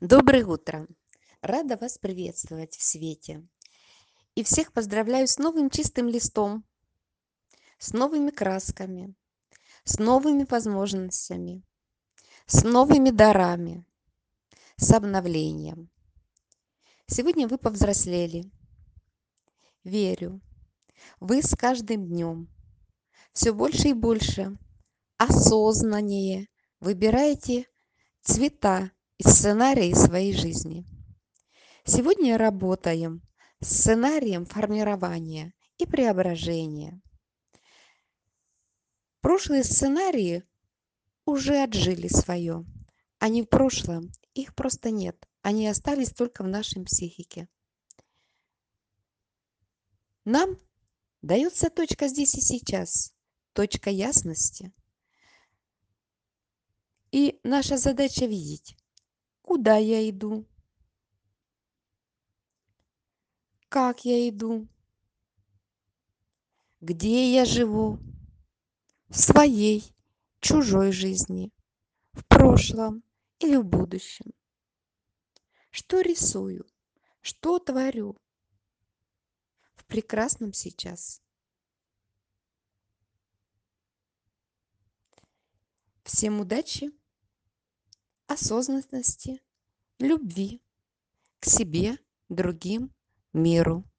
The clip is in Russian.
Доброе утро! Рада вас приветствовать в свете. И всех поздравляю с новым чистым листом, с новыми красками, с новыми возможностями, с новыми дарами, с обновлением. Сегодня вы повзрослели. Верю, вы с каждым днем все больше и больше осознаннее выбираете цвета и сценарии своей жизни. Сегодня работаем с сценарием формирования и преображения. Прошлые сценарии уже отжили свое. Они в прошлом, их просто нет. Они остались только в нашей психике. Нам дается точка здесь и сейчас, точка ясности. И наша задача видеть, куда я иду, как я иду, где я живу, в своей, чужой жизни, в прошлом или в будущем. Что рисую, что творю в прекрасном сейчас. Всем удачи, осознанности, любви к себе, другим, миру.